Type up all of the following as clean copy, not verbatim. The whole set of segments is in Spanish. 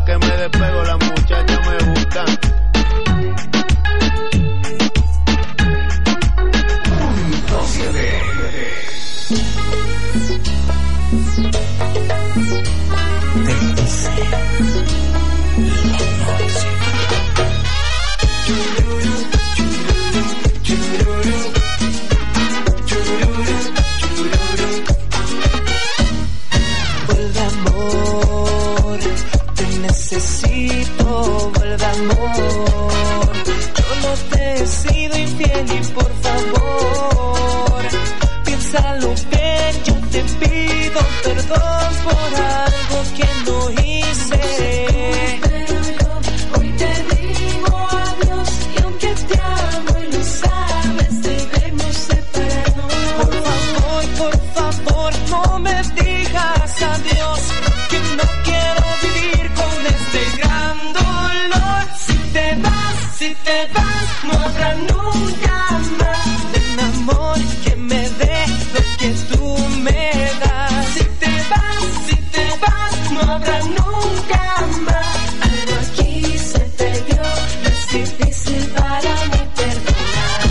que me despego, las muchachas me buscan. Vuelve amor, te necesito, vuelve amor. Yo no te he sido infiel y por favor, piénsalo bien, yo te pido perdón por algo que no hice. Pero yo hoy te digo adiós y aunque te amo y lo sabes, debemos separarnos. Por favor, no me digas adiós, que no quiero vivir con este gran dolor. Si te vas, no habrá nunca más un amor que me dé lo que tú me das. Si te vas, no habrá nunca más. Algo aquí se perdió, no es difícil para mí perdonar.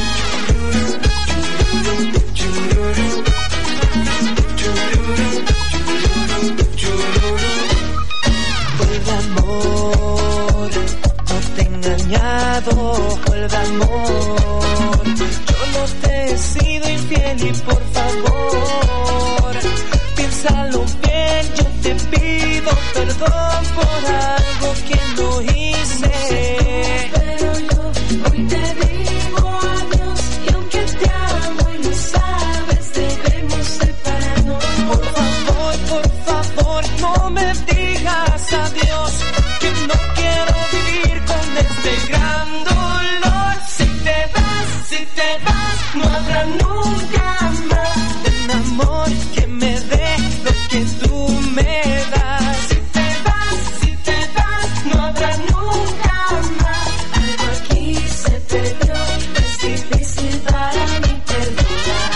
Vuelve amor, no te he engañado, vuelve amor. Yo no te he sido infiel y por favor, piénsalo bien, yo te pido perdón por algo que no hice. Pero yo hoy te digo adiós y aunque te amo y lo sabes, debemos separarnos. Por favor, no me digas adiós, que no quiero vivir con este gran dolor. Si te vas, no habrá nunca más un amor que me dé lo que tú me das. Si te vas, no habrá nunca más. Algo aquí se perdió, es difícil para mí perdonar.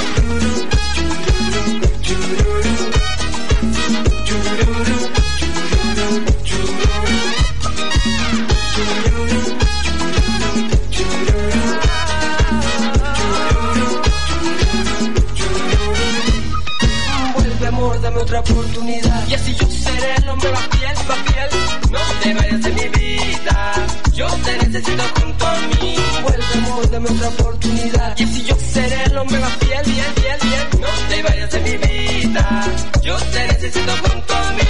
Vuelve amor, dame otra oportunidad y así yo seré el hombre más fiel. No te vayas de mi vida, yo te necesito junto a mí. Vuelve amor, dame otra oportunidad y así yo seré el hombre más fiel. No te vayas de mi vida, yo te necesito junto a mí.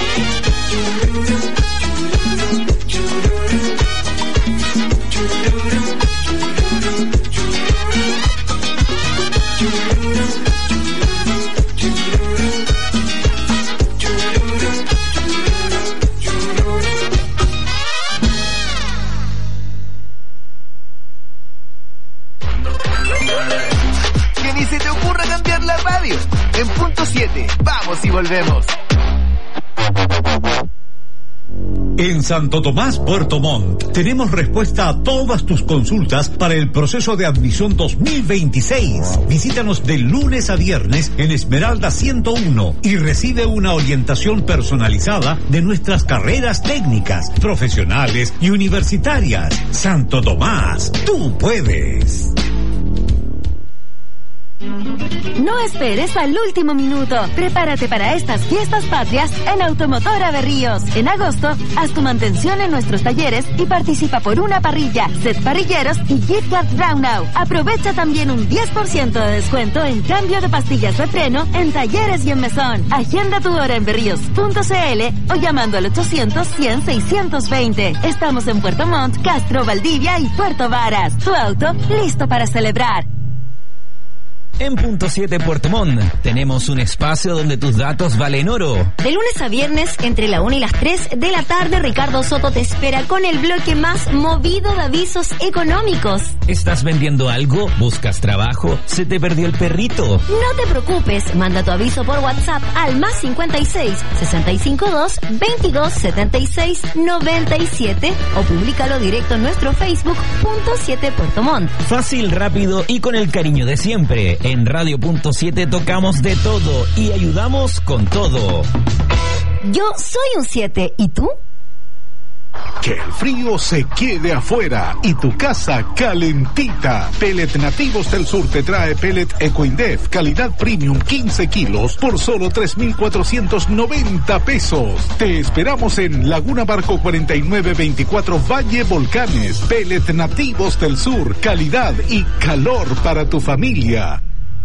Que ni se te ocurra cambiar la radio. En punto 7, vamos y volvemos. En Santo Tomás, Puerto Montt, tenemos respuesta a todas tus consultas para el proceso de admisión 2026. Visítanos de lunes a viernes en Esmeralda 101 y recibe una orientación personalizada de nuestras carreras técnicas, profesionales y universitarias. Santo Tomás, tú puedes. No esperes al último minuto. Prepárate para estas fiestas patrias en Automotora Berríos. En agosto, haz tu mantención en nuestros talleres y participa por una parrilla, set parrilleros y gift card Brownau. Aprovecha también un 10% de descuento en cambio de pastillas de freno en talleres y en mesón. Agenda tu hora en berríos.cl o llamando al 800-100-620. Estamos en Puerto Montt, Castro, Valdivia y Puerto Varas. Tu auto listo para celebrar. En punto 7 Puerto Montt tenemos un espacio donde tus datos valen oro. De lunes a viernes, entre la 1 y las 3 de la tarde, Ricardo Soto te espera con el bloque más movido de avisos económicos. ¿Estás vendiendo algo? ¿Buscas trabajo? ¿Se te perdió el perrito? No te preocupes, manda tu aviso por WhatsApp al más 56 652 22 76 97 o públicalo directo en nuestro Facebook punto 7 Puerto Montt. Fácil, rápido y con el cariño de siempre. En Radio Punto 7 tocamos de todo y ayudamos con todo. Yo soy un 7, ¿y tú? Que el frío se quede afuera y tu casa calentita. Pellet Nativos del Sur te trae pellet Ecoindef, calidad premium 15 kilos por solo 3,490 pesos. Te esperamos en Laguna Barco 4924 Valle Volcanes. Pellet Nativos del Sur, calidad y calor para tu familia.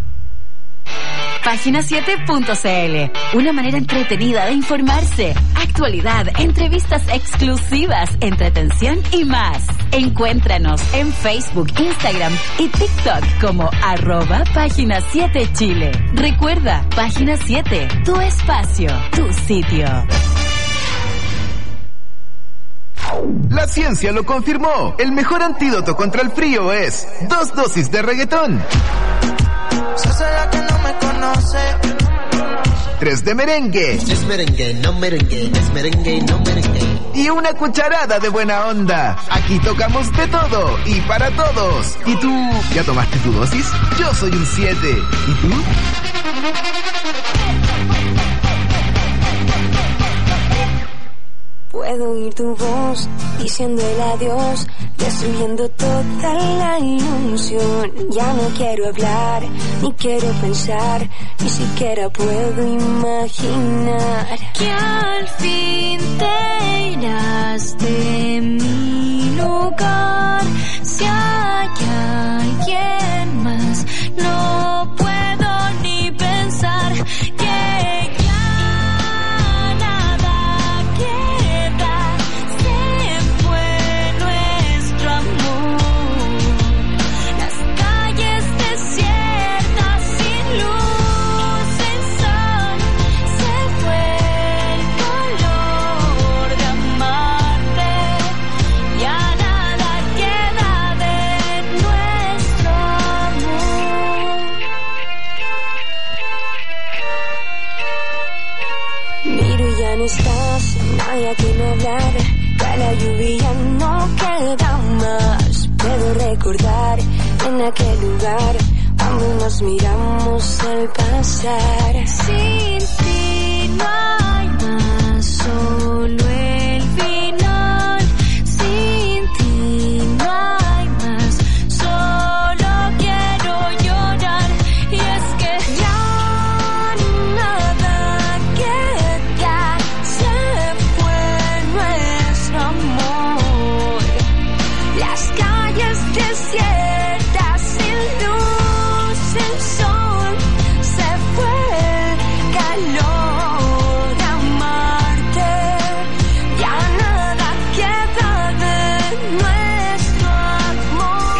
Página7.cl, una manera entretenida de informarse, actualidad, entrevistas exclusivas, entretención y más. Encuéntranos en Facebook, Instagram y TikTok como @Página7Chile. Recuerda, Página 7, tu espacio, tu sitio. La ciencia lo confirmó. El mejor antídoto contra el frío es 2 dosis de reggaetón, 3 de merengue. Es merengue, no merengue, es merengue, no merengue. Y una cucharada de buena onda. Aquí tocamos de todo y para todos. ¿Y tú? ¿Ya tomaste tu dosis? Yo soy un 7. ¿Y tú? Puedo oír tu voz diciendo el adiós, destruyendo toda la ilusión. Ya no quiero hablar, ni quiero pensar, ni siquiera puedo imaginar que al fin te irás de mi lugar. Si hay alguien más, no puedo ni pensar que no estás, no hay a quien hablar, que la lluvia no queda más. Puedo recordar en aquel lugar cuando nos miramos al pasar. Sin ti no hay más, solo el final. Sin ti no hay más, solo quiero llorar. Y es que ya desiertas, sin luz, el sol, se fue el calor de amarte. Ya nada queda de nuestro amor.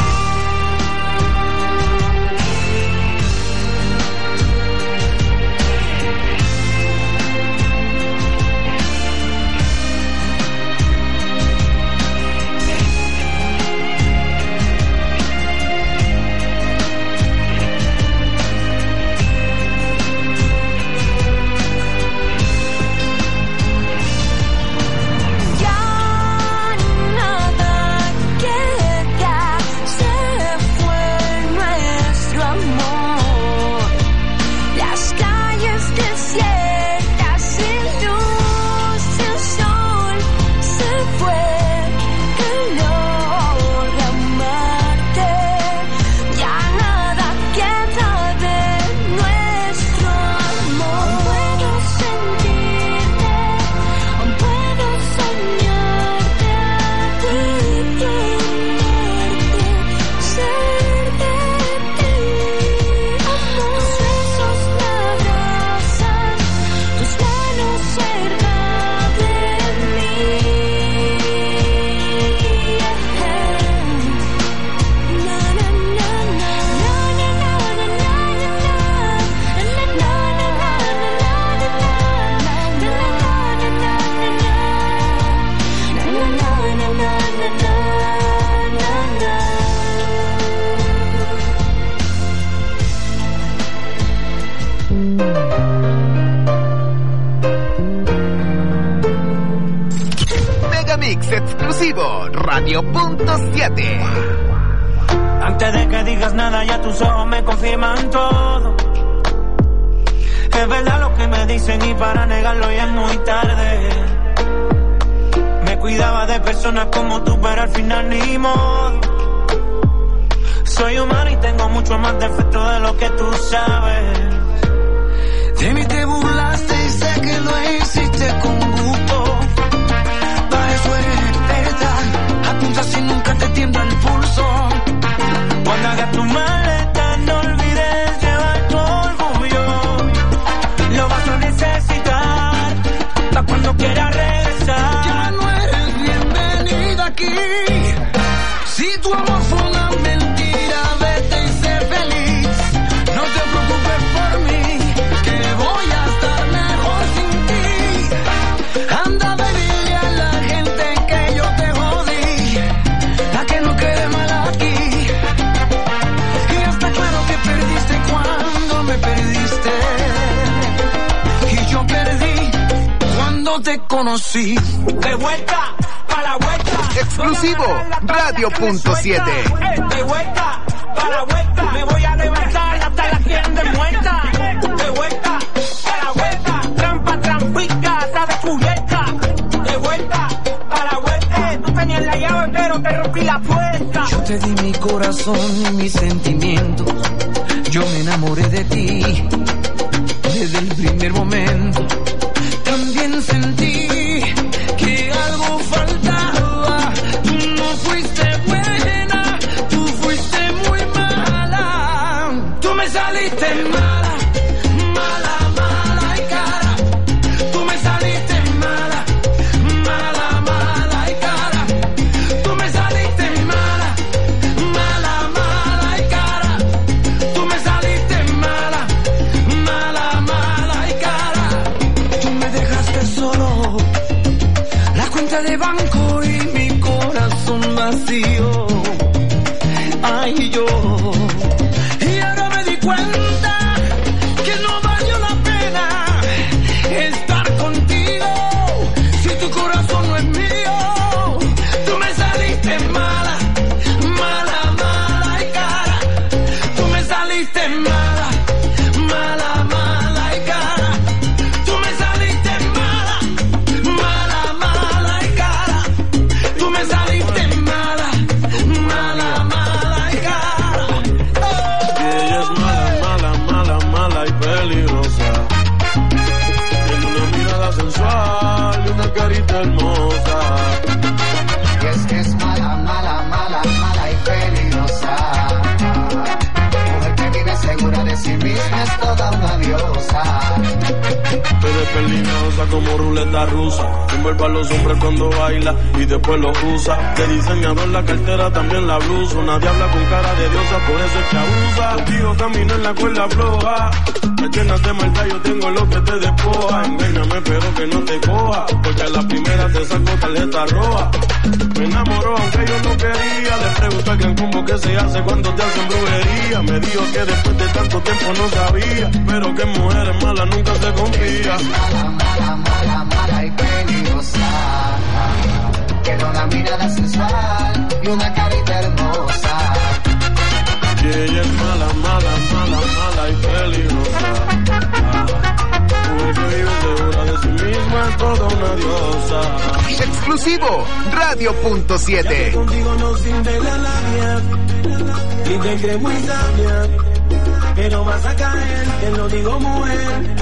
Megamix exclusivo Radio.7. Antes de que digas nada, ya tus ojos me confirman todo. Es verdad lo que me dicen y para negarlo ya es muy tarde. Me cuidaba de personas como tú, pero al final ni modo. Soy humano y tengo mucho más defecto de lo que tú sabes. De mí te burlaste y sé que lo hiciste con gusto. Para eso eres experta, apunta si nunca te tiembla el pulso. Cuando hagas tu maleta no olvides llevar tu orgullo. Lo vas a necesitar para cuando quieras regresar. Ya no eres bienvenida aquí. Si tu amor fue una mentira, vete y sé feliz. No te preocupes por mí, que voy a estar mejor sin ti. Anda a pedirle a la gente que yo te jodí, la que no quede mal aquí. Y está claro que perdiste cuando me perdiste, y yo perdí cuando te conocí. De vuelta para la vuelta. Exclusivo Radio.7. De vuelta para la vuelta. Me voy a levantar hasta la tienda muerta. De vuelta para la vuelta. Trampa, trampica, está descubierta. De vuelta para la vuelta. Tú tenías la llave pero te rompí la puerta. Yo te di mi corazón y mis sentimientos. Yo me enamoré de ti desde el primer momento. También sentí que algo faltaba. Tú no fuiste buena, tú fuiste muy mala. Tú me saliste mala, mala, mala y cara. Tú me saliste mala, mala, mala y cara. Tú me saliste mala, mala, mala y cara. Tú me saliste mala, mala, mala y cara. Tú me dejaste solo, la cuenta de banco y mi corazón vacío. Ay, yo. Y ahora me di cuenta que no valió la pena estar contigo si tu corazón no es mío. Tú me saliste mala, mala, mala y cara. Tú me saliste mala, mala, mala y cara. Tú me saliste mala, mala, mala y cara. Tú me saliste mala, mala, mala y cara. Ella es mala, mala, mala, mala y peligrosa. Tiene una mirada sensual y una carita hermosa. Y es que es mala, mala, mala, mala y peligrosa. Mujer que vive segura de sí misma es toda una diosa. Pero es peligrosa como ruleta rusa. Envuelve a los hombres cuando baila y después los usa. De diseñador la cartera, también la blusa. Nadie habla con cara de diosa, por eso es que abusa. Contigo camino en la cuerda floja. Me llenas de maldad, yo tengo lo que te despoja. Engáñame pero que no te coja, porque a la primera te saco tarjeta roja. Me enamoró aunque yo no quería. Le pregunto a alguien cómo que se hace cuando te hacen brujería. Me dijo que después de tanto tiempo no sabía, pero que mujeres malas nunca se confía. Mala, mala, mala, mala y peligrosa. Tiene una mirada sensual y una carita hermosa. Y ella es mala, mala, mala, mala y peligrosa. Mujer que vive segura de sí misma es toda una diosa. Exclusivo Radio.7. Contigo no sirve la labia y te crees muy sabia, pero vas a caer, te lo digo mujer.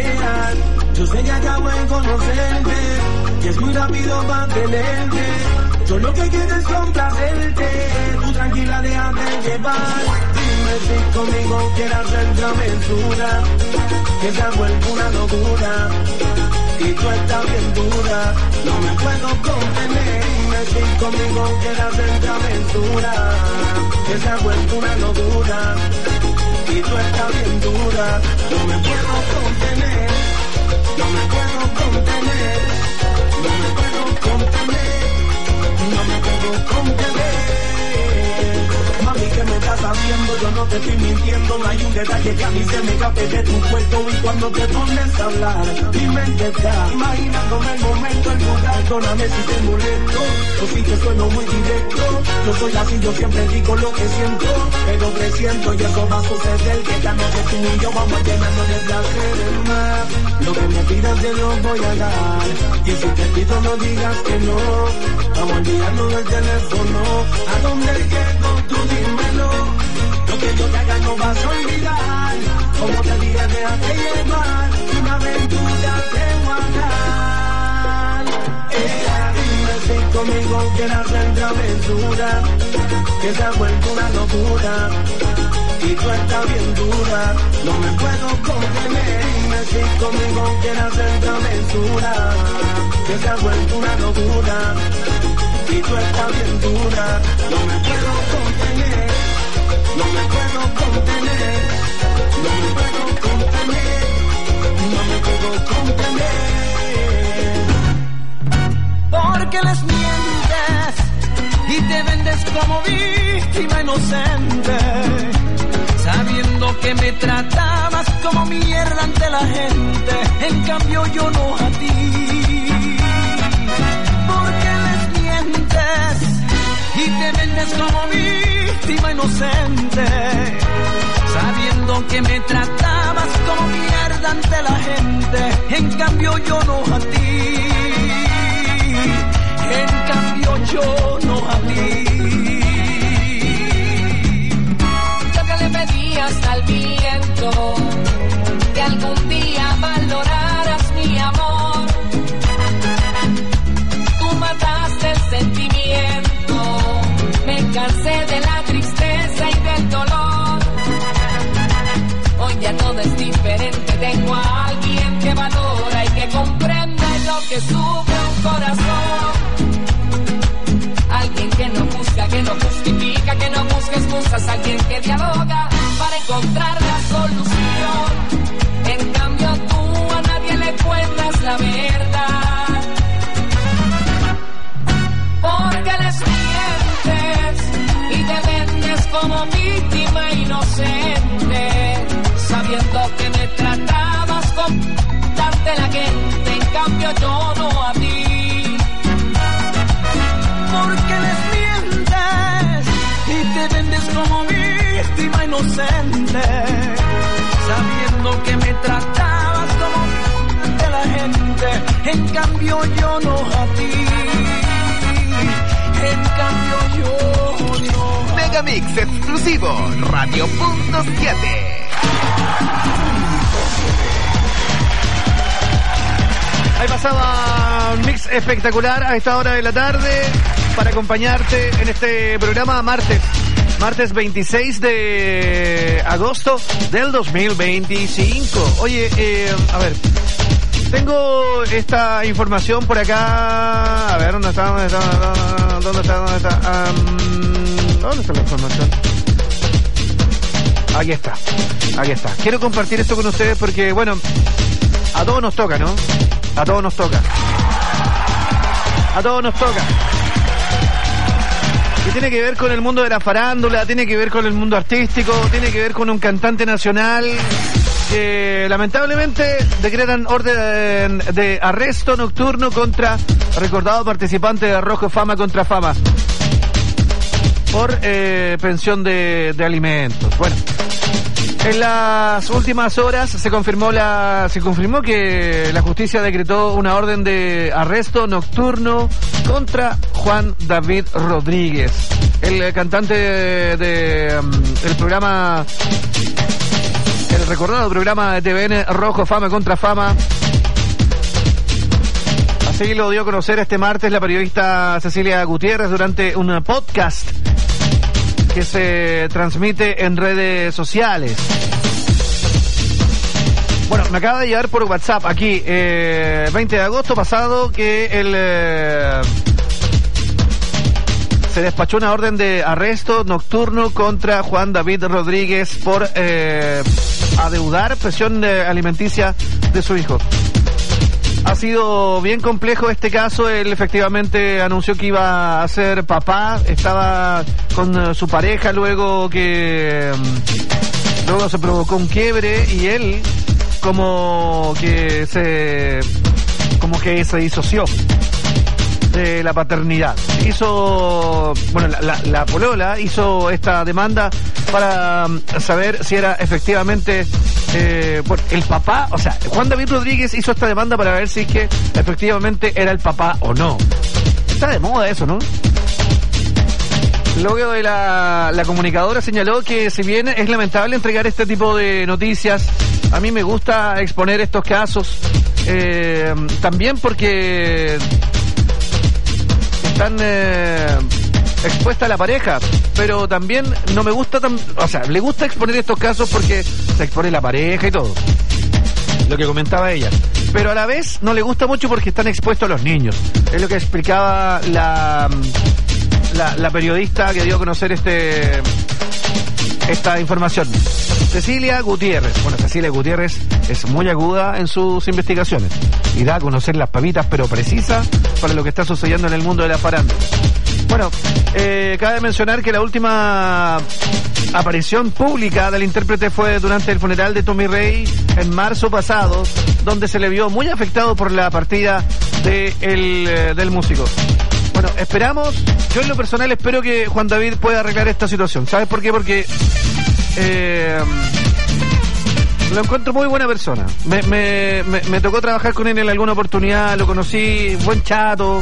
Yo sé que acabo de conocerte y es muy rápido para tenerte. Yo lo que quiero es complacerte, tú tranquila déjate llevar. Dime si conmigo quieres hacer travesura, que se ha vuelto una locura y tú estás bien dura, no me puedo contener. Dime si conmigo quieres hacer travesura, que se ha vuelto una locura y tú estás bien dura, no me puedo contener, no me puedo contener, no me puedo contener, no me puedo contener. Mami, ¿qué me estás haciendo? Yo no no te estoy mintiendo, no hay un detalle que a mí se me escape de tu cuerpo. Y cuando te pones a hablar, mi mente está imaginándome el momento, el lugar. Perdóname si te molesto, yo sí que sueno muy directo. Yo soy así, yo siempre digo lo que siento, pero presiento y eso va a suceder, que esta noche tú y yo vamos a llenarnos de placer el mar. Lo que me pidas te lo voy a dar, y si te pido no digas que no. Vamos a olvidarnos del teléfono, ¿a dónde llego? Tú dímelo. Lo que yo te haga no vas a olvidar, como te diga déjate llevar, una aventura te voy a dar. Dime si conmigo quieres hacer aventura, que se ha vuelto una locura, y tú estás bien dura, no me puedo contener. Dime si conmigo quieres hacer aventura, que se ha vuelto una locura, y tú estás bien dura, no me puedo contener, no me puedo contener, no me puedo contener, no me puedo contener. Porque les mientes y te vendes como víctima inocente, sabiendo que me tratabas como mierda ante la gente, en cambio yo no a ti. Porque les mientes y te vendes como víctima inocente, sabiendo que me tratabas como mierda ante la gente, en cambio yo no a ti. En cambio yo no a ti. Lo que le pedías al viento, que algún día valoraras mi amor. Tú mataste el sentimiento, me cansé de la tristeza y del dolor. Hoy ya todo es diferente, tengo a alguien que valora y que comprende lo que sufre un corazón. Alguien que no juzga, que no justifica, que no busca excusas, alguien que dialoga para encontrar la solución. En cambio tú a nadie le cuentas la verdad, porque les mientes y te vendes como víctima inocente, sabiendo que me tratabas con ante la gente, en cambio yo no a ti. Porque les mientes y te vendes como víctima inocente, sabiendo que me tratabas como ante la gente, en cambio yo no a ti. En cambio yo no. Megamix exclusivo, Radio.7. Ahí pasaba un mix espectacular a esta hora de la tarde para acompañarte en este programa martes 26 de agosto del 2025. Oye, a ver, tengo esta información por acá. A ver, ¿dónde está la información? Aquí está. Quiero compartir esto con ustedes porque, bueno, a todos nos toca, ¿no? A todos nos toca. Y tiene que ver con el mundo de la farándula, tiene que ver con el mundo artístico, tiene que ver con un cantante nacional que lamentablemente decretan orden de arresto nocturno contra recordado participante de Rojo Fama contra Fama por pensión de alimentos. Bueno, en las últimas horas se confirmó que la justicia decretó una orden de arresto nocturno contra Juan David Rodríguez, el cantante del programa, el recordado programa de TVN Rojo Fama contra Fama. Así lo dio a conocer este martes la periodista Cecilia Gutiérrez durante un podcast que se transmite en redes sociales. Bueno, me acaba de llegar por WhatsApp aquí, 20 de agosto pasado, que se despachó una orden de arresto nocturno contra Juan David Rodríguez por adeudar presión alimenticia de su hijo. Ha sido bien complejo este caso. Él efectivamente anunció que iba a ser papá. Estaba con su pareja luego se provocó un quiebre y él como que se disoció de la paternidad. La polola hizo esta demanda para saber si era efectivamente el papá. O sea, Juan David Rodríguez hizo esta demanda para ver si es que efectivamente era el papá o no. Está de moda eso, ¿no? Luego de la comunicadora señaló que si bien es lamentable entregar este tipo de noticias, a mí me gusta exponer estos casos, también porque están expuesta a la pareja, pero también no me gusta le gusta exponer estos casos porque se expone la pareja y todo, lo que comentaba ella, pero a la vez no le gusta mucho porque están expuestos los niños. Es lo que explicaba la periodista que dio a conocer esta información. Cecilia Gutiérrez. Bueno, Cecilia Gutiérrez es muy aguda en sus investigaciones y da a conocer las papitas, pero precisas para lo que está sucediendo en el mundo de la farándula. Bueno, cabe mencionar que la última aparición pública del intérprete fue durante el funeral de Tommy Rey en marzo pasado, donde se le vio muy afectado por la partida del músico. Bueno, yo en lo personal espero que Juan David pueda arreglar esta situación. ¿Sabes por qué? Porque lo encuentro muy buena persona. Me tocó trabajar con él en alguna oportunidad, lo conocí, buen chato,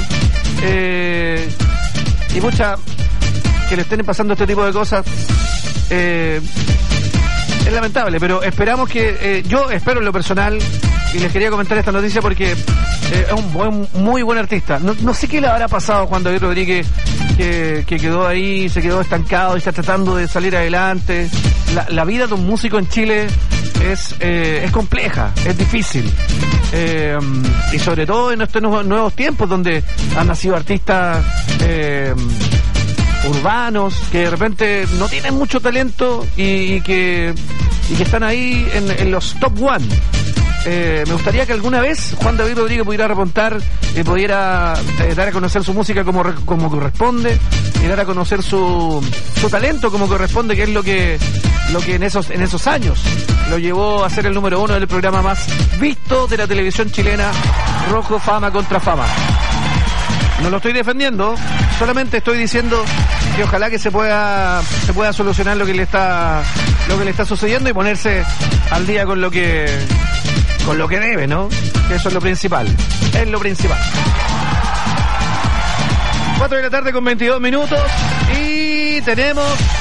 y mucha que le estén pasando este tipo de cosas es lamentable, pero esperamos que yo espero en lo personal, y les quería comentar esta noticia porque es un muy buen artista. No sé qué le habrá pasado a Juan David Rodríguez, que quedó ahí, se quedó estancado y está tratando de salir adelante. La vida de un músico en Chile es compleja, es difícil, y sobre todo en estos nuevos tiempos donde han nacido artistas urbanos que de repente no tienen mucho talento y que están ahí en los top one. Me gustaría que alguna vez Juan David Rodríguez pudiera remontar y pudiera dar a conocer su música como corresponde, y dar a conocer su talento como corresponde, que es lo que en esos años lo llevó a ser el número 1 del programa más visto de la televisión chilena, Rojo Fama contra Fama. No lo estoy defendiendo, solamente estoy diciendo que ojalá que se pueda solucionar lo que le está sucediendo y ponerse al día con lo que debe, ¿no? Eso es lo principal. Es lo principal. 4 de la tarde con 22 minutos y tenemos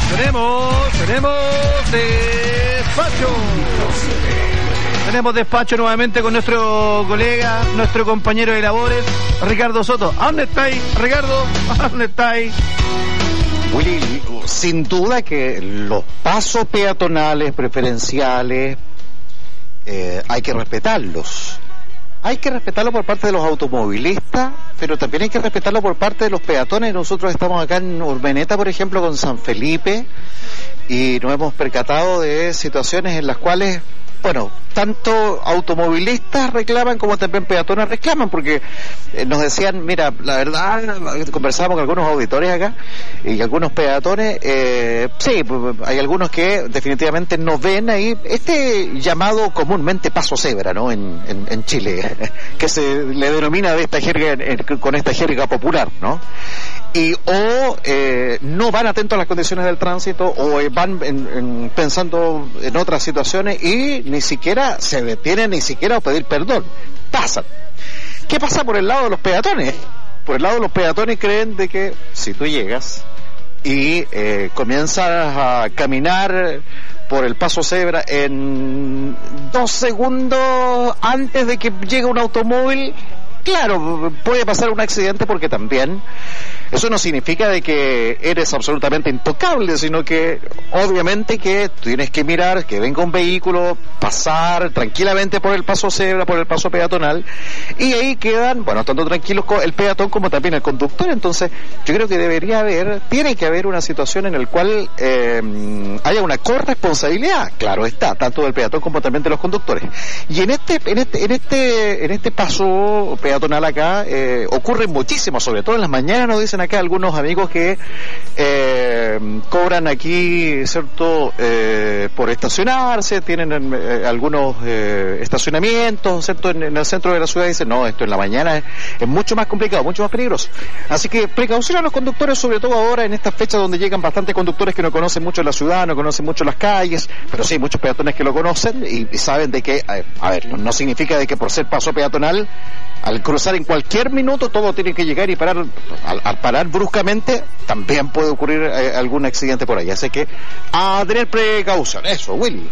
despacho. Tenemos despacho nuevamente con nuestro colega, nuestro compañero de labores, Ricardo Soto. ¿A dónde estáis, Ricardo? ¿A dónde estáis? Willy, sin duda que los pasos peatonales preferenciales hay que respetarlos. Hay que respetarlo por parte de los automovilistas, pero también hay que respetarlo por parte de los peatones. Nosotros estamos acá en Urmeneta, por ejemplo, con San Felipe, y nos hemos percatado de situaciones en las cuales, bueno, tanto automovilistas reclaman como también peatones reclaman, porque nos decían, mira, la verdad, conversábamos con algunos auditores acá y algunos peatones, sí, hay algunos que definitivamente no ven ahí este llamado comúnmente paso cebra, ¿no? En Chile, que se le denomina de esta jerga, con esta jerga popular, ¿no? Y no van atentos a las condiciones del tránsito, o van pensando en otras situaciones y ni siquiera se detienen ni siquiera a pedir perdón. Pasan. ¿Qué pasa por el lado de los peatones? Por el lado de los peatones creen de que si tú llegas y comienzas a caminar por el paso cebra en 2 segundos antes de que llegue un automóvil, claro, puede pasar un accidente, porque también Eso no significa de que eres absolutamente intocable, sino que obviamente que tienes que mirar que venga un vehículo, pasar tranquilamente por el paso cebra, por el paso peatonal, y ahí quedan, bueno, tanto tranquilos el peatón como también el conductor. Entonces yo creo que tiene que haber una situación en la cual haya una corresponsabilidad, claro está, tanto del peatón como también de los conductores. Y en este paso peatonal acá ocurre muchísimo, sobre todo en las mañanas. Nos dicen acá algunos amigos que cobran aquí, ¿cierto?, por estacionarse, tienen algunos estacionamientos, ¿cierto?, en el centro de la ciudad. Dicen, no, esto en la mañana es mucho más complicado, mucho más peligroso. Así que precaución a los conductores, sobre todo ahora en estas fechas donde llegan bastantes conductores que no conocen mucho la ciudad, no conocen mucho las calles, pero sí, muchos peatones que lo conocen y saben de que, a ver, no significa de que por ser paso peatonal, al cruzar en cualquier minuto todo tiene que llegar y parar. Al parar bruscamente también puede ocurrir algún accidente por ahí, así que a tener precaución. Eso, Willy.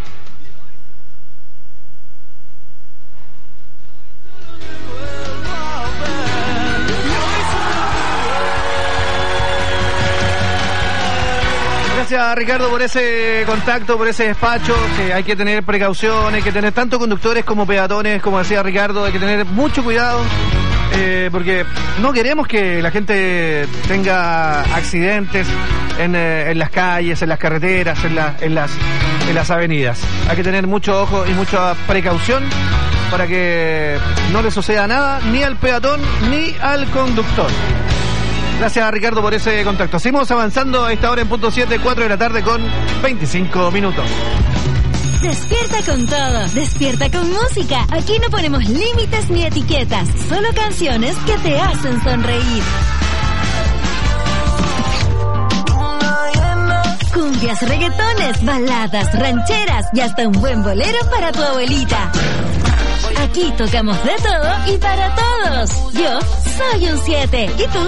Gracias, Ricardo, por ese contacto, por ese despacho, que hay que tener precaución, hay que tener tanto conductores como peatones, como decía Ricardo, hay que tener mucho cuidado, porque no queremos que la gente tenga accidentes en las calles, en las carreteras, en las avenidas. Hay que tener mucho ojo y mucha precaución para que no le suceda nada ni al peatón ni al conductor. Gracias, Ricardo, por ese contacto. Seguimos avanzando a esta hora en punto 7, 4 de la tarde con 25 minutos. Despierta con todo, despierta con música. Aquí no ponemos límites ni etiquetas, solo canciones que te hacen sonreír. Cumbias, reggaetones, baladas, rancheras y hasta un buen bolero para tu abuelita. Aquí tocamos de todo y para todos. Yo soy un 7. ¿Y tú?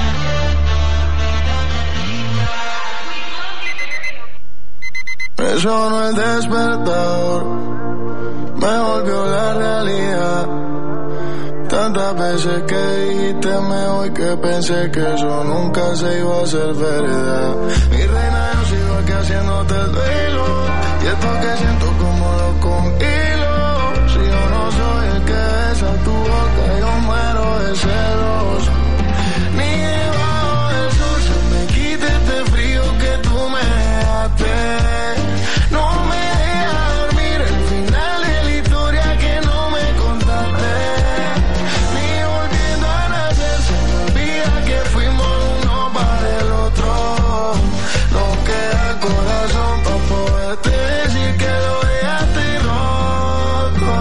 Me sonó el despertador, me volvió la realidad. Tantas veces que dijiste me voy que pensé que eso nunca se iba a hacer verdad. Mi reina, yo sigo aquí haciéndote el duelo, y esto que siento como lo con hilo. Si yo no soy el que besa tu boca, yo muero de celos. Ni debajo del sol se me quita este frío que tú me dejaste. No me deja dormir el final de la historia que no me contaste. Ni volviendo a nacer se me olvida que fuimos uno para el otro. No queda corazón para poderte decir que lo dejaste roto.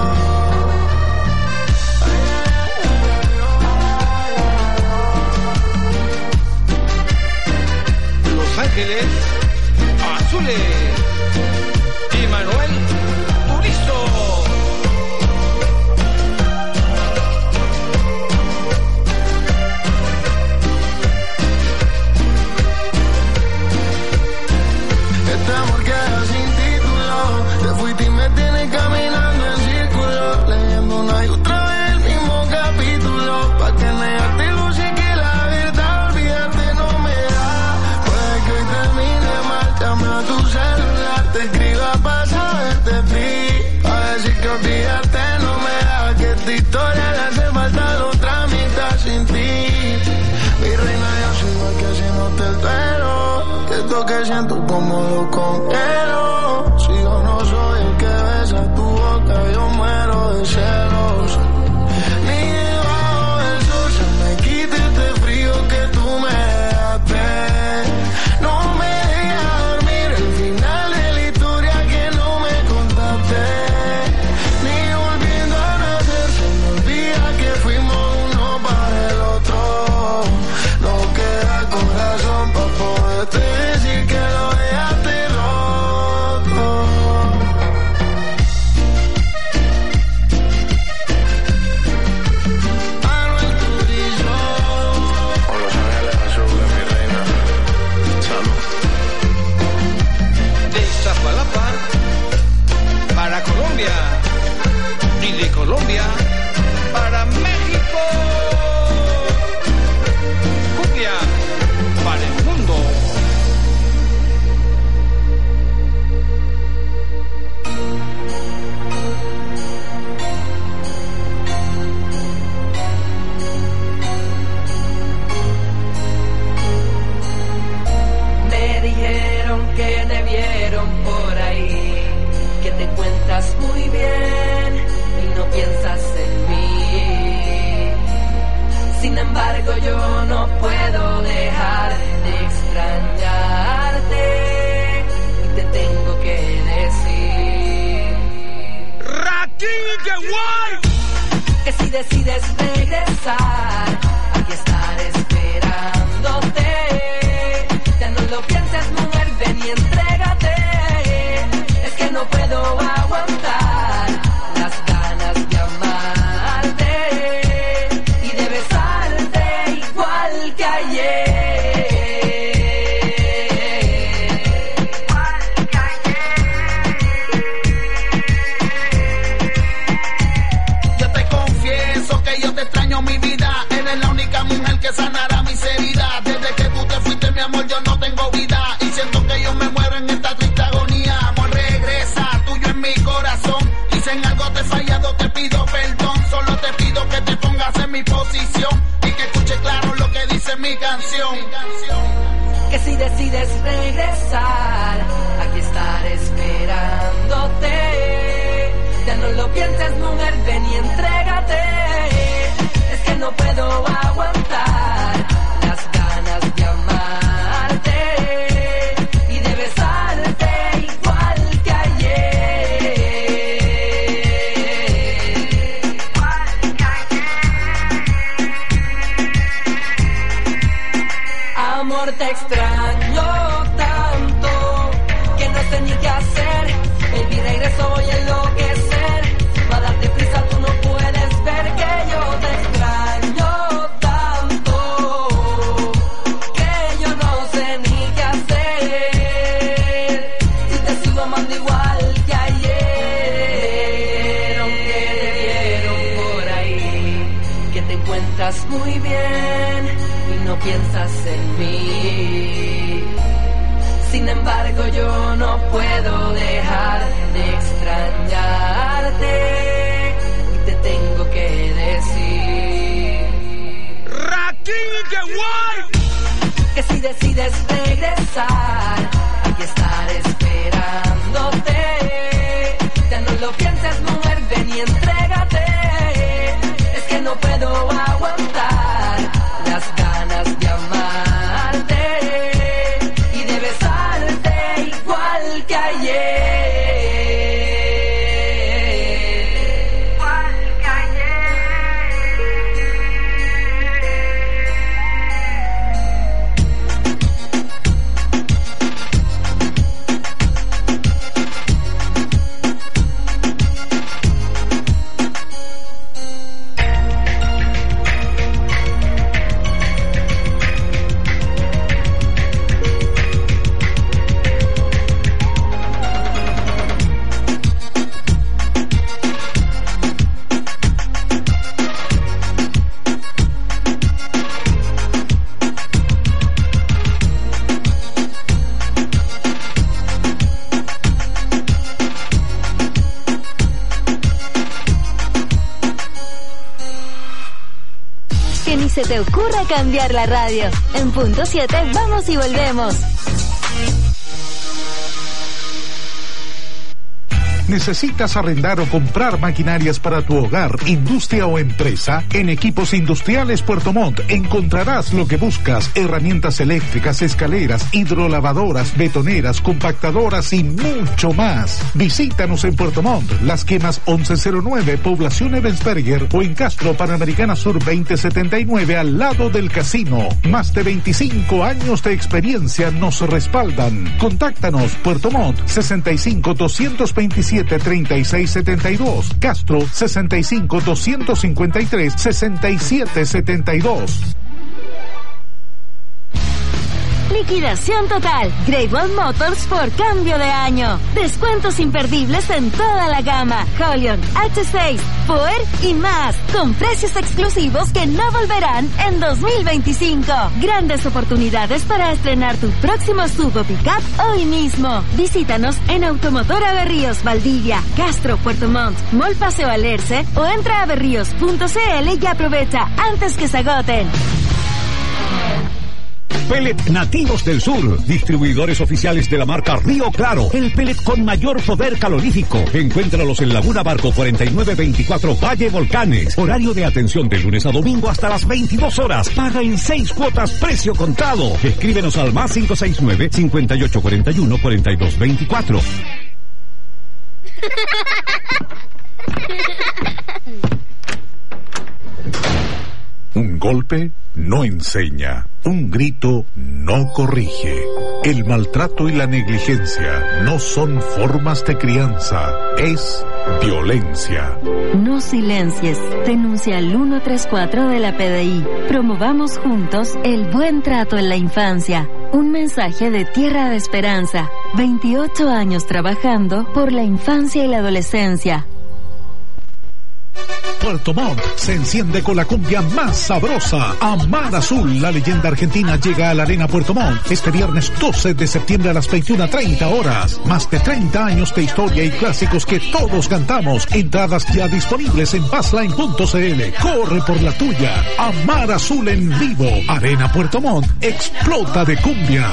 Los Ángeles Azules. Manuel Turizo. Este amor queda sin título, te fuiste y me tienes caminando en círculo, leyendo una y otra vez el mismo capítulo, pa' que negarte lo sé que la verdad olvidarte no me da. Puede que hoy termine mal, llame a tu celular, te escriba pa' saberte free, a decir que olvidarte no me da, que esta historia le hace falta la otra mitad sin ti. Mi reina, yo sigo aquí haciéndote el duelo, que esto que siento como lo congelo. Si yo no soy el que besa tu boca, yo muero de celos. Ni debajo del sol se me quita este frío que tú me dejaste. No me deja dormir el final de la historia que no me contaste. Ni volviendo a nacer se me olvida que fuimos uno para el otro. No queda corazón para poderte decir que lo dejaste roto. Que si decides regresar, aquí estaré esperándote. Ya no lo pienses, mujer, ven y entrégate. Es que no puedo aguantar las ganas de amarte y de besarte igual que ayer. Amor, te extraño tanto que no sé ni qué hacer. Baby, regreso, voy a enloquecer. Va a darte prisa, tú no puedes ver que yo te extraño tanto que yo no sé ni qué hacer. Si te sigo amando igual que ayer. Aunque te vieron por ahí que te encuentras muy bien y no piensas en mí. Sin embargo, yo no puedo dejar de extrañarte y te tengo que decir que si decides regresar, aquí estaré esperándote. Ya no lo pienses, mujer, ven y entrégate. Es que no puedo aguantar las ganas de amarte y de besarte igual que ayer. Igual que Que ni se te ocurra cambiar la radio. En punto 7 vamos y volvemos. ¿Necesitas arrendar o comprar maquinarias para tu hogar, industria o empresa? En Equipos Industriales Puerto Montt encontrarás lo que buscas: herramientas eléctricas, escaleras, hidrolavadoras, betoneras, compactadoras y mucho más. Visítanos en Puerto Montt, Las Quemas 1109, Población Ebensberger, o en Castro, Panamericana Sur 2079, al lado del casino. Más de 25 años de experiencia nos respaldan. Contáctanos: Puerto Montt 65 227 3672, Castro 65 253 6772. Liquidación total. Great Wall Motors por cambio de año. Descuentos imperdibles en toda la gama. Holion, H6, Power y más. Con precios exclusivos que no volverán en 2025. Grandes oportunidades para estrenar tu próximo sub o pickup hoy mismo. Visítanos en Automotora Berríos, Valdivia, Castro, Puerto Montt, Mall Paseo Alerce o entra a berríos.cl y aprovecha antes que se agoten. Pellet Nativos del Sur, distribuidores oficiales de la marca Río Claro, el pellet con mayor poder calorífico. Encuéntralos en Laguna Barco 4924, Valle Volcanes. Horario de atención de lunes a domingo hasta las 22 horas. Paga en 6 cuotas, precio contado. Escríbenos al más 569-5841-4224. Un golpe no enseña, un grito no corrige. El maltrato y la negligencia no son formas de crianza, es violencia. No silencies, denuncia al 134 de la PDI. Promovamos juntos el buen trato en la infancia. Un mensaje de Tierra de Esperanza. 28 años trabajando por la infancia y la adolescencia. Puerto Montt se enciende con la cumbia más sabrosa. Amar Azul, la leyenda argentina, llega a la Arena Puerto Montt este viernes 12 de septiembre a las 21:30 horas. Más de 30 años de historia y clásicos que todos cantamos. Entradas ya disponibles en passline.cl. Corre por la tuya. Amar Azul en vivo. Arena Puerto Montt explota de cumbia.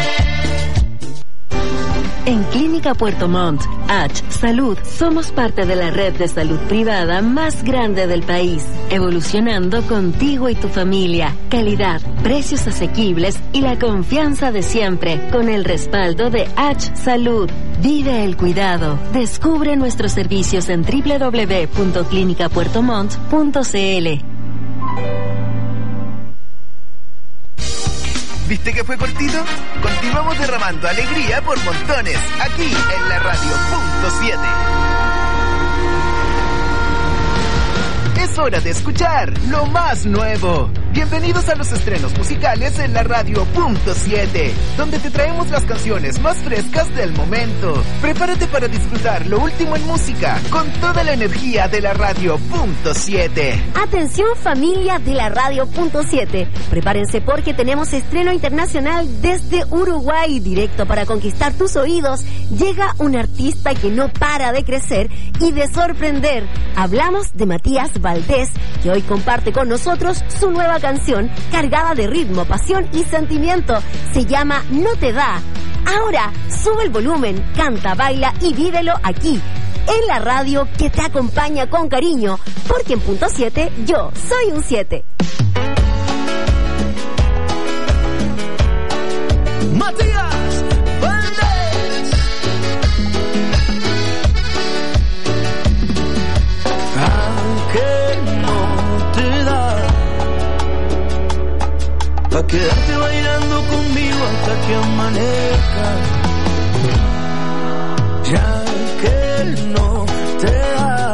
En Clínica Puerto Montt, H Salud, somos parte de la red de salud privada más grande del país, evolucionando contigo y tu familia. Calidad, precios asequibles y la confianza de siempre, con el respaldo de H Salud. Vive el cuidado. Descubre nuestros servicios en www.clinicapuertomont.cl. ¿Viste que fue cortito? Continuamos derramando alegría por montones, aquí en la radio .7. Es hora de escuchar lo más nuevo. Bienvenidos a los estrenos musicales en la radio .7, donde te traemos las canciones más frescas del momento. Prepárate para disfrutar lo último en música, con toda la energía de la radio .7. Atención familia de la radio .7, prepárense porque tenemos estreno internacional desde Uruguay, directo para conquistar tus oídos. Llega un artista que no para de crecer y de sorprender. Hablamos de Matías Valdés, que hoy comparte con nosotros su nueva canción cargada de ritmo, pasión y sentimiento. Se llama No Te Da. Ahora sube el volumen, canta, baila y vívelo aquí en la radio que te acompaña con cariño, porque en .7 yo soy un 7. Matías Valdés. Aunque no te da pa' quedarte bailando conmigo hasta que amanezca, ya que no te da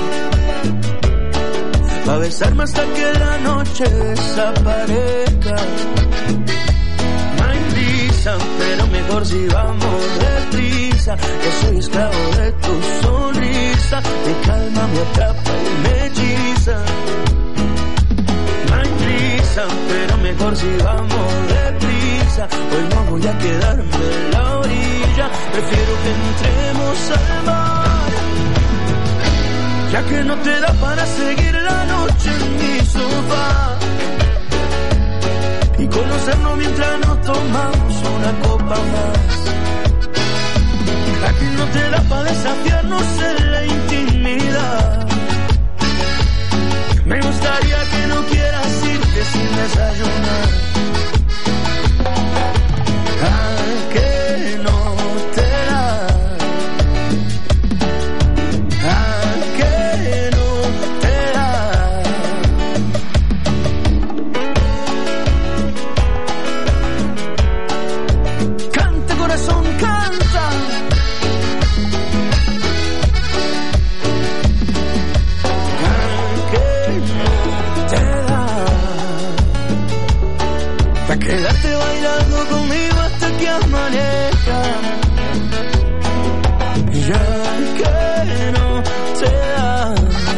pa' besarme hasta que la noche desaparezca. No hay prisa, pero mejor si vamos deprisa. Yo soy esclavo de tu sonrisa, me calma, me atrapa y me hechiza. No hay prisa, pero mejor si vamos deprisa. Hoy no voy a quedarme en la orilla, prefiero que entremos al mar, ya que no te da para seguir la noche en mi sofá y conocernos mientras nos tomamos una copa más. La que no te da para desafiarnos en la intimidad. Me gustaría que no quieras irte sin desayunar. Al que no te da, al que no te da. Canta corazón, canta. Pa' quedarte bailando conmigo hasta que amanezca, ya que no te da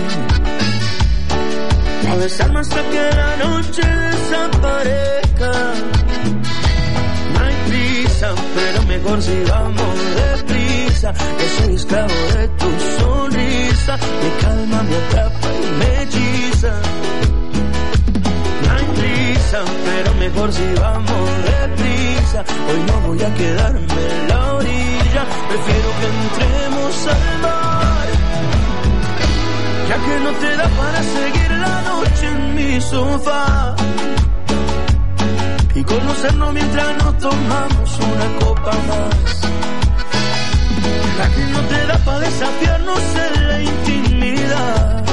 pa' besarme hasta que la noche desaparezca. No hay prisa, pero mejor si vamos deprisa. Yo soy esclavo de tu sonrisa, me calma, me atrapa y me hechiza. Pero mejor si vamos deprisa. Hoy no voy a quedarme en la orilla, prefiero que entremos al mar, ya que no te da para seguir la noche en mi sofá y conocernos mientras nos tomamos una copa más. La que no te da para desafiarnos en la intimidad.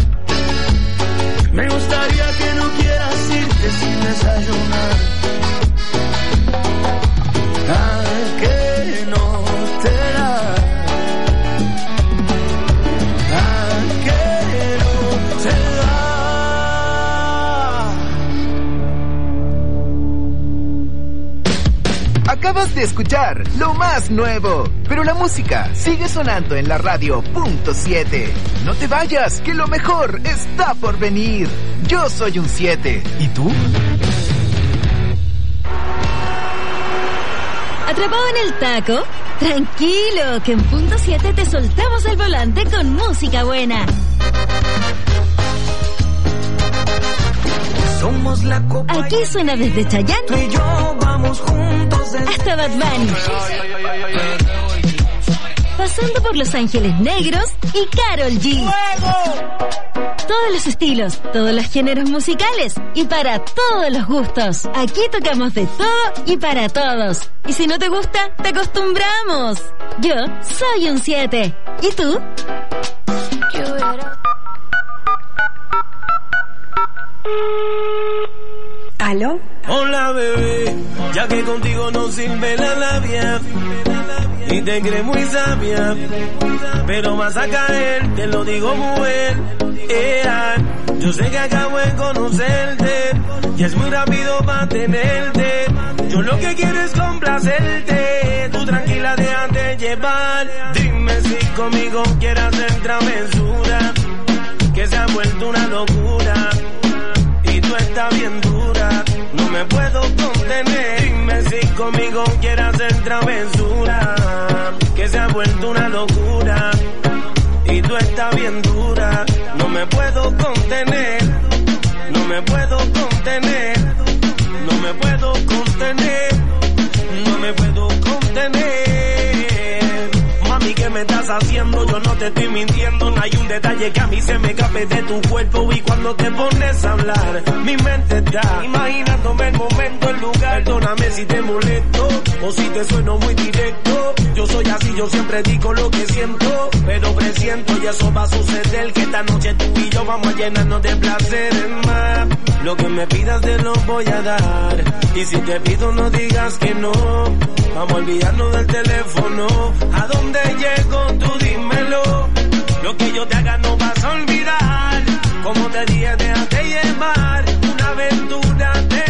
Me gustaría que no quieras irte sin desayunar. Al que no te da, al que no te da. Acabas de escuchar lo más nuevo, pero la música sigue sonando en la radio .7. No te vayas, que lo mejor está por venir. Yo soy un 7. ¿Y tú? ¿Atrapado en el taco? Tranquilo, que en .7 te soltamos el volante con música buena. Somos la copa. Aquí suena desde Chayanne Tú y yo vamos juntos hasta Bad Bunny, pasando por Los Ángeles Negros y Karol G. Todos los estilos, todos los géneros musicales y para todos los gustos. Aquí tocamos de todo y para todos. Y si no te gusta, te acostumbramos. Yo soy un 7. ¿Y tú? ¿Aló? Hola bebé, ya que contigo no sirve la labia y te crees muy sabia, pero vas a caer, te lo digo muy bien. Yo sé que acabo de conocerte y es muy rápido para tenerte. Yo lo que quiero es complacerte, tú tranquila déjate llevar. Dime si conmigo quieres hacer travesura, que se ha vuelto una locura y tú estás bien dura, no me puedo contener. Dime si conmigo quieres hacer travesura, que se ha vuelto una locura y tú estás bien dura, no me puedo contener, no me puedo contener, no me puedo contener, no me puedo contener. Mami, ¿qué me estás haciendo? Yo no te estoy mintiendo, no hay un detalle que a mí se me escape de tu cuerpo. Y cuando te pones a hablar, mi mente está imaginándome el momento, el lugar. Perdóname si te molesto o si te sueno muy directo. Yo soy así, yo siempre digo lo que siento, pero presiento y eso va a suceder, que esta noche tú y yo vamos a llenarnos de placeres más. Lo que me pidas te lo voy a dar, y si te pido no digas que no. Vamos a olvidarnos del teléfono, ¿a dónde llego? Tú dímelo. Lo que yo te haga no vas a olvidar. Como te dije, déjate llevar, una aventura te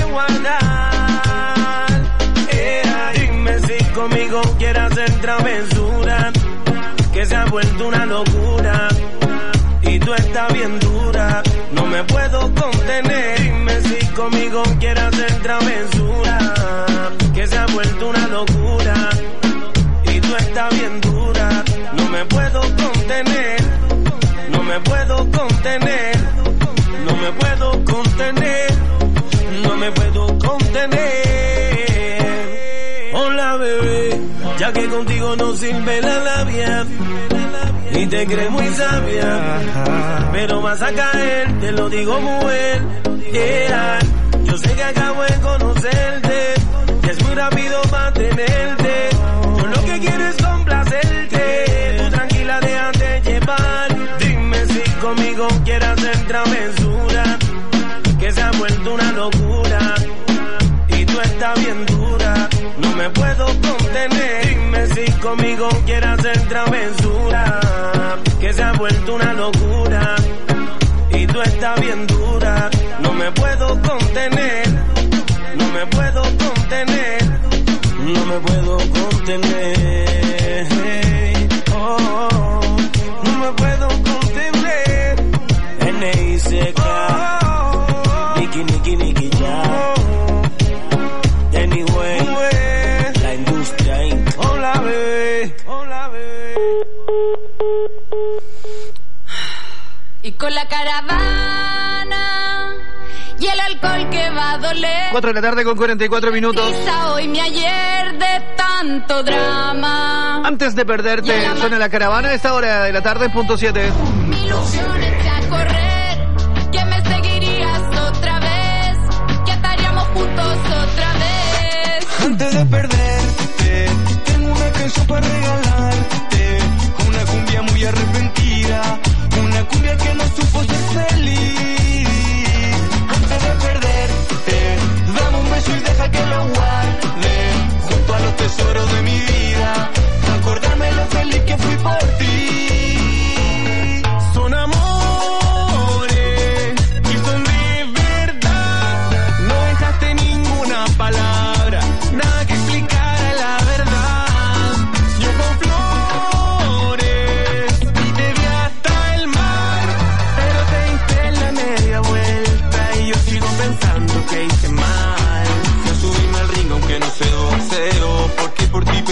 guardar. Dime si conmigo quieres hacer travesura, que se ha vuelto una locura y tú estás bien dura, no me puedo contener. Dime si conmigo quieres hacer travesura, que se ha vuelto una locura y tú estás bien dura, no me puedo contener, no me puedo contener, no me puedo contener, no me puedo contener. Hola bebé, ya que contigo no sirve la labia y te crees muy sabia, pero vas a caer, te lo digo muy bien. Yo sé que acabo de conocerte y es muy rápido mantenerte. Yo lo que quiero es complacerte, tú tranquila déjate llevar. Dime si conmigo quieres hacer travesura, que se ha vuelto una locura y tú estás bien dura, no me puedo contener. Dime si conmigo quieres hacer travesura, que se ha vuelto una locura y tú estás bien dura, no me puedo contener, no me puedo contener, no me puedo contener. Oh, oh, no me puedo contener. N.I.C.K. Niki, Niki, Niki, ya. Anyway, la industria Inc. Hola, bebé. Hola, bebé. Y con la caravana y el alcohol que va a doler. 4 de la tarde con 44 minutos. Quizá hoy mi ayer de tanto drama. Antes de perderte, suena la caravana a esta hora de la tarde en .7. Mi ilusión eché a correr, que me seguirías otra vez, que estaríamos juntos otra vez. Antes de perderte, tengo una canción para regalarte, una cumbia muy arrepentida, una cumbia que no supo ser feliz. Antes de perderte, dame un beso y deja que lo guarde junto a los tesoros de mi vida, acordarme lo feliz que fui por ti. Son amores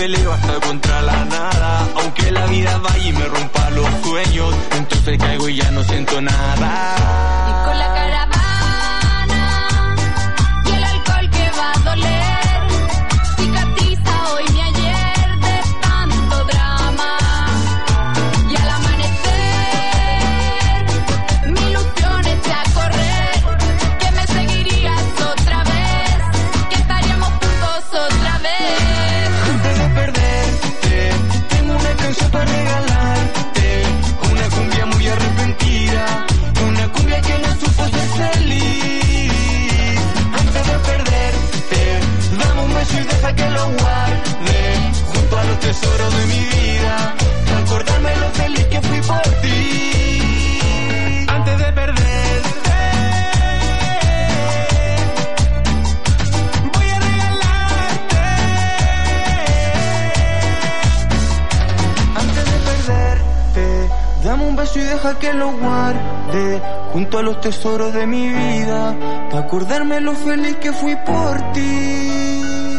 peleo hasta contra la nada. Aunque la vida vaya y me rompa los sueños, entonces caigo y ya no siento nada. Y con la caravana y el alcohol que va a doler, cicatriza hoy mi ayer de tanto drama. Y al amanecer mi ilusión echa a correr, que me seguirías otra vez, que estaríamos juntos otra vez. Antes de perderte, tengo una canción para regalarte, una cumbia muy arrepentida, una cumbia que no supo ser feliz. Antes de perderte, dame un beso y deja que lo guarde junto a los tesoros de mi vida, para acordarme lo feliz que fui por ti. Antes de perderte, voy a regalarte. Antes de perderte, dame un beso y deja que lo guarde junto a los tesoros de mi vida, para acordarme lo feliz que fui por ti.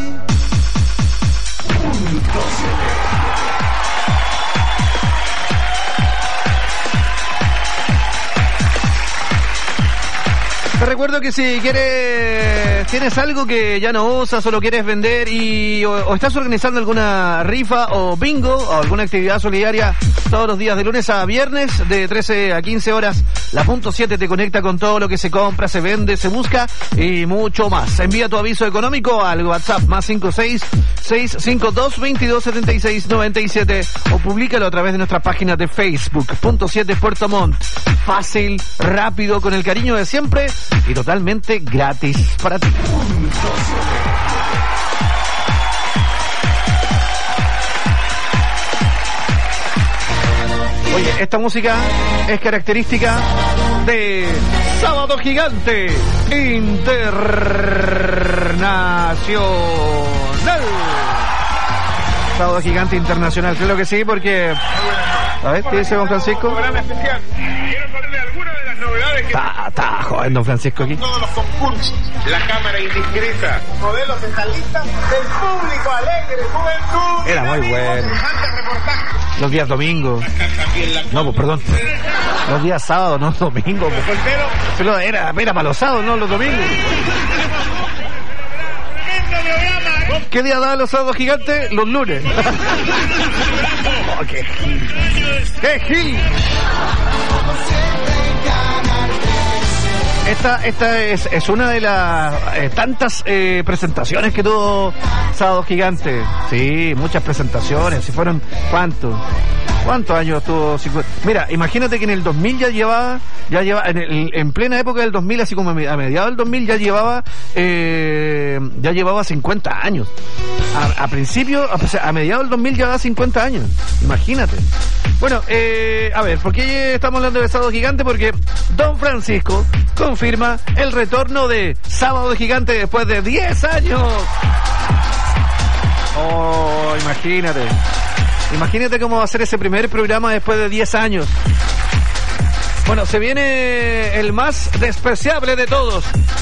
Te recuerdo que si tienes algo que ya no usas o lo quieres vender o estás organizando alguna rifa o bingo o alguna actividad solidaria todos los días de lunes a viernes de 13 a 15 horas, la Punto 7 te conecta con todo lo que se compra, se vende, se busca y mucho más. Envía tu aviso económico al WhatsApp más 56652227697 o públicalo a través de nuestra página de Facebook, Punto 7 Puerto Montt. Fácil, rápido, con el cariño de siempre y totalmente gratis para ti. Oye, esta música es característica de Sábado Gigante Internacional. Sábado Gigante Internacional, creo que sí, porque... A ver, ¿qué dice don Francisco? Programa especial. Quiero ponerle alguna de las novedades que... Está joven don Francisco aquí. Todos los concursos, la cámara indiscreta, modelos estadistas, el público alegre, juventud. Era muy bueno. Los días domingos. No, pues perdón. Los días sábados, no domingos. Pero era para los sábados, no los domingos. ¿Qué día daban los sábados gigantes? Los lunes. Oh, ¡qué gil! ¡Qué gil! Esta es una de las tantas presentaciones que tuvo Sábado Gigante. Sí, muchas presentaciones. Si fueron, ¿cuántos años tuvo? Mira, imagínate que en el 2000 ya llevaba en plena época del 2000, así como a mediados del 2000 ya llevaba 50 años. A principio, a mediados del 2000 llevaba 50 años. Imagínate. Bueno, a ver, ¿por qué estamos hablando de Sábado Gigante? Porque don Francisco confirma el retorno de Sábado Gigante después de 10 años. Oh, imagínate cómo va a ser ese primer programa después de 10 años. Bueno, se viene el más despreciable de todos.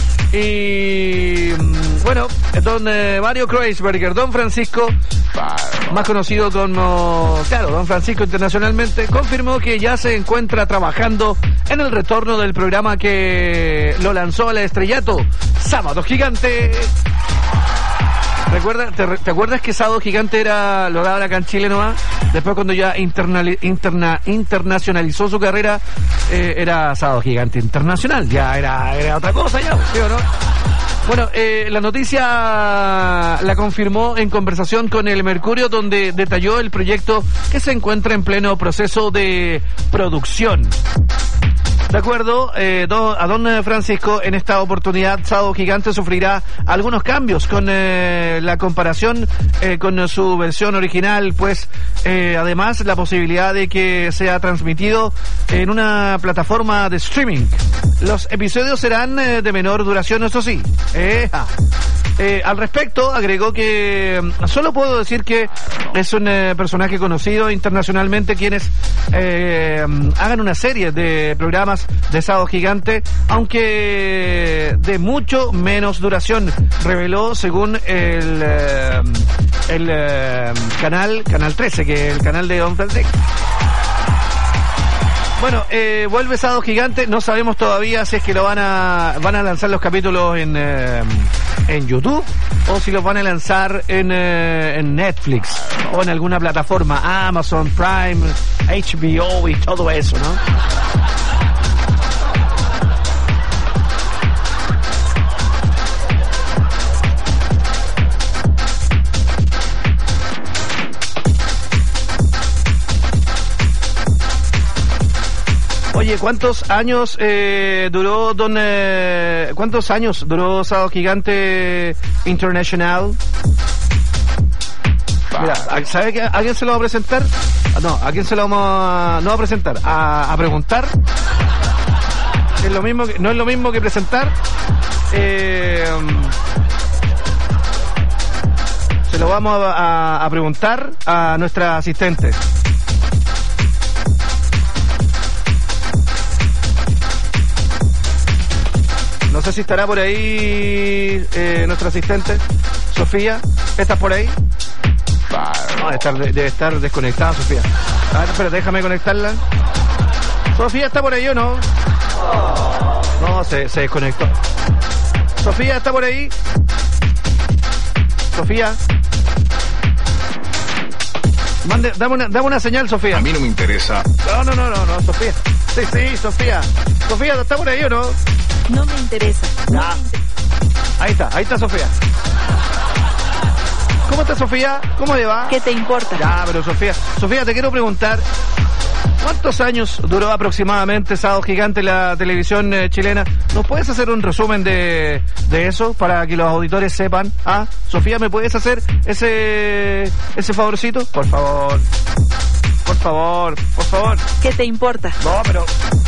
Y bueno, don Mario Kreisberger, don Francisco, más conocido como, don Francisco internacionalmente, confirmó que ya se encuentra trabajando en el retorno del programa que lo lanzó al estrellato, Sábado Gigante. ¿Te acuerdas que Sábado Gigante lo daban acá en Chile nomás? Después cuando ya internacionalizó su carrera, era Sábado Gigante Internacional. Ya era otra cosa ya, ¿sí o no? Bueno, la noticia la confirmó en conversación con El Mercurio, donde detalló el proyecto que se encuentra en pleno proceso de producción. De acuerdo a don Francisco, en esta oportunidad Sábado Gigante sufrirá algunos cambios con la comparación con su versión original, pues además la posibilidad de que sea transmitido en una plataforma de streaming. Los episodios serán de menor duración, eso sí. Al respecto, agregó que solo puedo decir que es un personaje conocido internacionalmente quienes hagan una serie de programas de Sábado Gigante, aunque de mucho menos duración, reveló según el canal 13, que es el canal de Don Francisco. Bueno, vuelve Sábado Gigante. No sabemos todavía si es que lo van a lanzar los capítulos en YouTube o si los van a lanzar en Netflix o en alguna plataforma, Amazon Prime, HBO y todo eso, ¿no? Oye, ¿cuántos años duró Sábado Gigante International? Mira, ¿sabe que alguien se lo va a presentar? No, ¿a quién se lo vamos a presentar? A preguntar. Es lo mismo no es lo mismo que presentar. Se lo vamos a preguntar a nuestra asistente. No sé si estará por ahí nuestra asistente, Sofía. ¿Estás por ahí? No, debe estar desconectada, Sofía. A ver, espera, déjame conectarla. Sofía, ¿está por ahí o no? No, se desconectó. Sofía, ¿está por ahí? Sofía. Dame una señal, Sofía. A mí no me interesa. No, Sofía. Sí, Sofía. Sofía, ¿está por ahí o no? No me interesa. Ya. Ahí está Sofía. ¿Cómo está Sofía? ¿Cómo le va? ¿Qué te importa? Ya, pero Sofía, te quiero preguntar, ¿cuántos años duró aproximadamente Sábado Gigante en la televisión chilena? ¿Nos puedes hacer un resumen de eso para que los auditores sepan? Sofía, ¿me puedes hacer ese favorcito? Por favor. ¿Qué te importa? No, pero...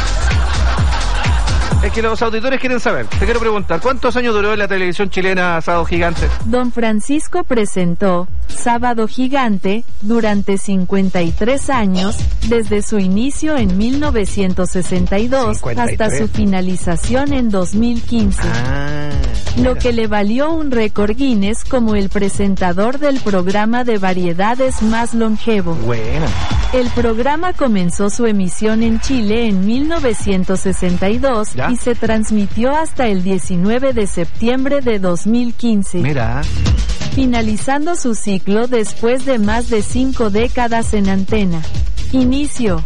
Es que los auditores quieren saber. Te quiero preguntar, ¿cuántos años duró en la televisión chilena Sábado Gigante? Don Francisco presentó Sábado Gigante durante 53 años, desde su inicio en 1962 hasta su finalización en 2015. Lo que le valió un récord Guinness como el presentador del programa de variedades más longevo. Buena. El programa comenzó su emisión en Chile en 1962 y se transmitió hasta el 19 de septiembre de 2015. Mira. Finalizando su ciclo después de más de 5 décadas en antena. Inicio,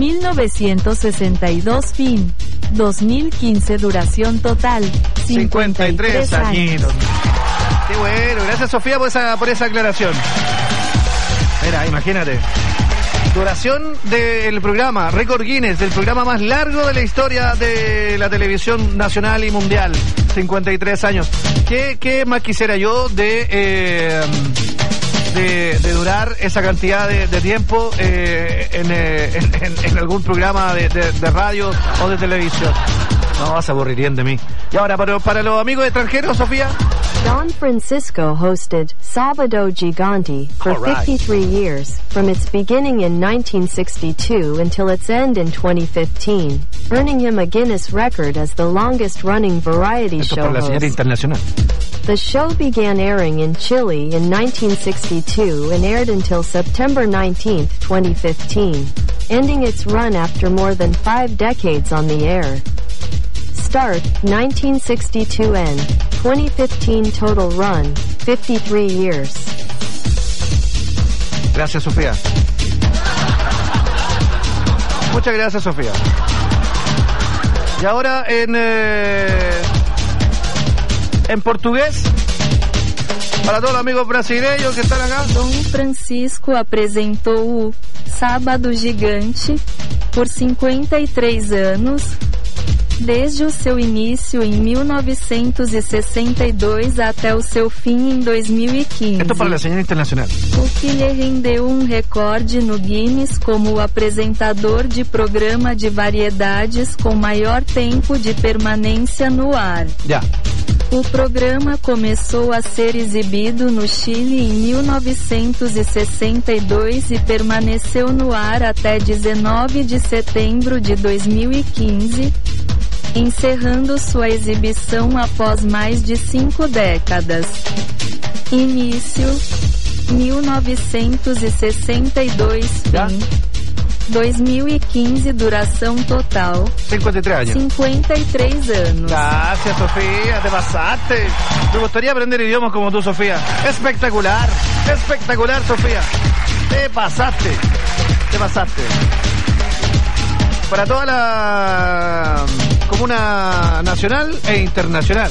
1962 fin, 2015 duración total, 53 años. Qué bueno, gracias Sofía por esa aclaración. Mira, imagínate. Duración del programa, récord Guinness, del programa más largo de la historia de la televisión nacional y mundial. 53 años. ¿Qué más quisiera yo de durar esa cantidad de tiempo en algún programa de radio o de televisión? No, se aburrirían de mí. Y ahora, para los amigos extranjeros, Sofía. Don Francisco hosted Sábado Gigante for 53 years, from its beginning in 1962 until its end in 2015, earning him a Guinness record as the longest-running variety show host. The show began airing in Chile in 1962 and aired until September 19, 2015, ending its run after more than 5 decades on the air. Start, 1962 end, 2015 total run, 53 years. Gracias, Sofía. Muchas gracias, Sofía. Y ahora en portugués, para todos los amigos brasileños que están acá. Don Francisco apresentou o Sábado Gigante por 53 anos, desde o seu início em 1962 até o seu fim em 2015. Esto para la señal internacional. O que lhe rendeu recorde no Guinness como o apresentador de programa de variedades com maior tempo de permanência no ar. O programa começou a ser exibido no Chile em 1962 e permaneceu no ar até 19 de setembro de 2015, encerrando sua exibição após mais de 5 décadas. Início, 1962 fim. 2015 duração total. 53 años. 53 años. Gracias, Sofía, te pasaste. Me gustaría aprender idiomas como tú, Sofía. Espectacular, espectacular, Sofía. Te pasaste. Para toda la comuna nacional e internacional.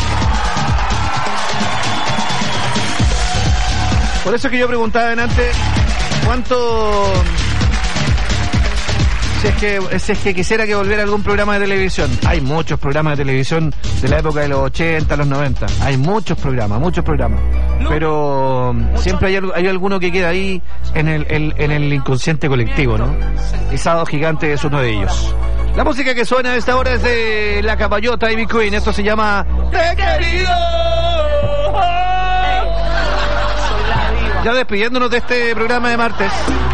Por eso es que yo preguntaba antes cuánto... Si es que quisiera que volviera algún programa de televisión. Hay muchos programas de televisión de la época de los 80, los 90. Hay muchos programas. Pero siempre hay alguno que queda ahí en el inconsciente colectivo, ¿no? Y Sábado Gigante es uno de ellos. La música que suena a esta hora es de La Caballota Ivy Queen. Esto se llama Te he querido. Ya despidiéndonos de este programa de martes.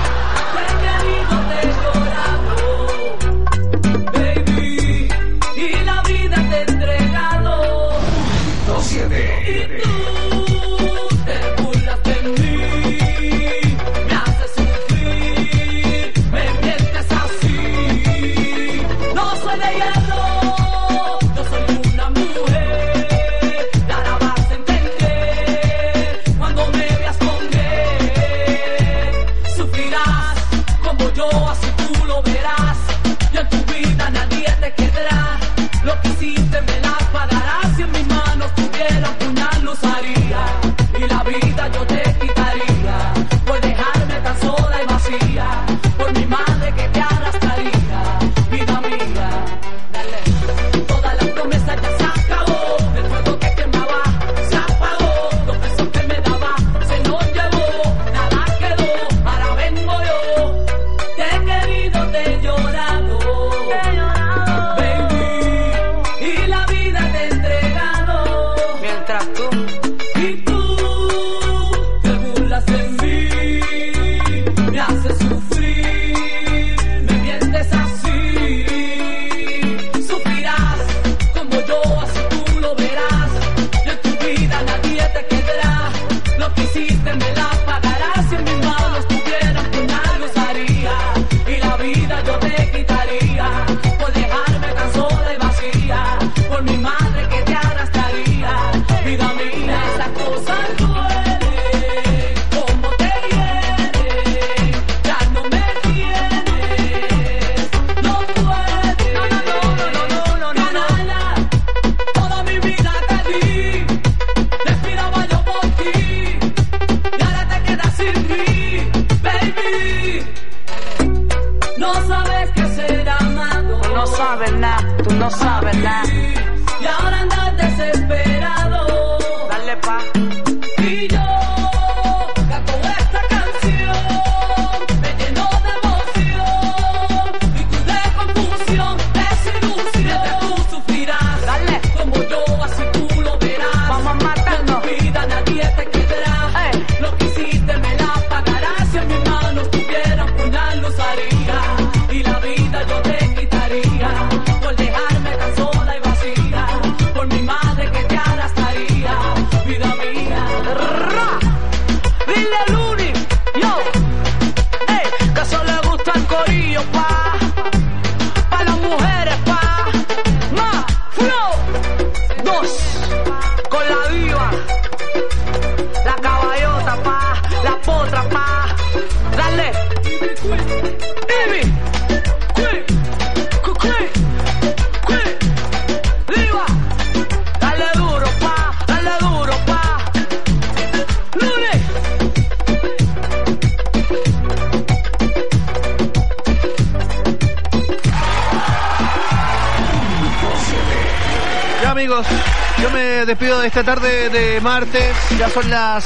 Despido de esta tarde de martes. Ya son las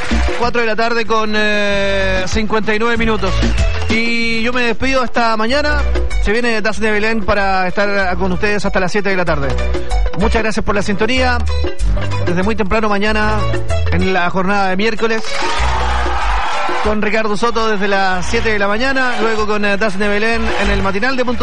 4 de la tarde con 59 minutos. Y yo me despido hasta mañana. Se viene Daphne Belén para estar con ustedes hasta las 7 de la tarde. Muchas gracias por la sintonía. Desde muy temprano mañana en la jornada de miércoles. Con Ricardo Soto desde las 7 de la mañana. Luego con Daphne Belén en el matinal de Punto